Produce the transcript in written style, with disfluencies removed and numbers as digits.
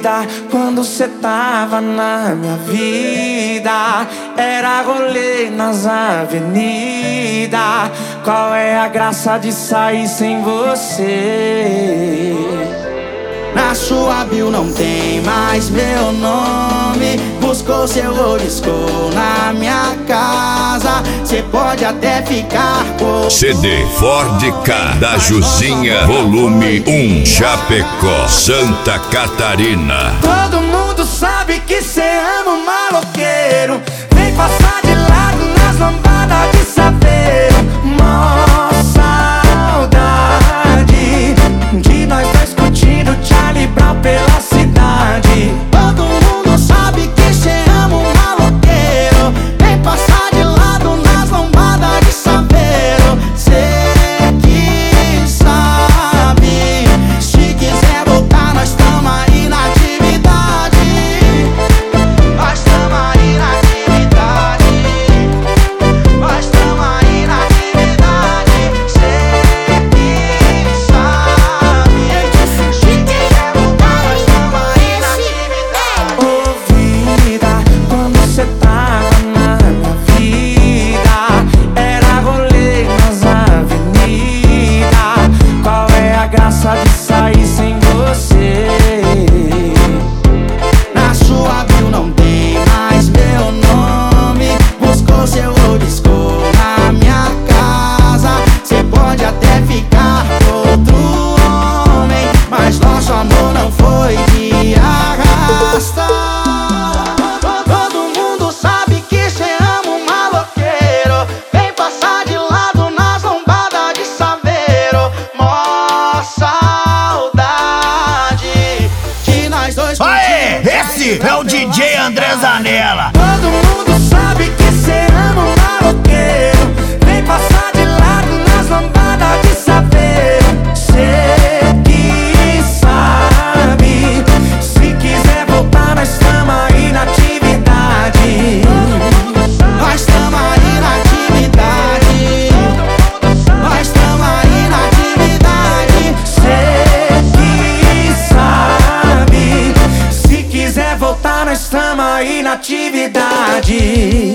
vida quando cê tava na minha vida. Era rolê nas avenidas. Qual é a graça de sair sem você? Na sua bio não tem mais meu nome. Buscou seu oliscou na minha casa. Cê pode até ficar com CD Ford K da Juzinha, volume 1, Chapecó, Santa Catarina. Todo mundo sabe que cê ama um maloqueiro. Vem passar de lado nas lambadas de saveiro. Mó saudade de nós dois curtindo Charlie Brown pela cidade. Todo mundo sabe que cê ama um maloqueiro. Vem passar de lado nas lombadas de saveiro. Cê que sabe, se quiser voltar nós tamo aí na atividade. Nós tamo aí na atividade. Nós tamo aí na atividade. Cê que sabe, se quiser voltar nós tamo aí na atividade. Ô vida, quando cê tava na minha vida, era rolê nas avenidas. Qual é a graça de sair sem você? Na sua bio não tem mais meu nome. Buscou seu oliscou na minha casa. Cê pode até ficar com outro homem, mas nosso amor não foi de arrasta. Todo mundo sabe que cê ama um maloqueiro. Vem passar de lado nas lombadas de saveiro. Mó saudade de nós dois. Aê, esse é o DJ André Zanella. Todo mundo sabe que cê ama um maloqueiro. Vem passar de lado nas lambadas de saveiro. Cê que sabe, se quiser voltar nós tamo aí na atividade. Nós tamo aí na atividade. Nós tamo aí na atividade. Cê que sabe, se quiser voltar nós tamo aí na atividade.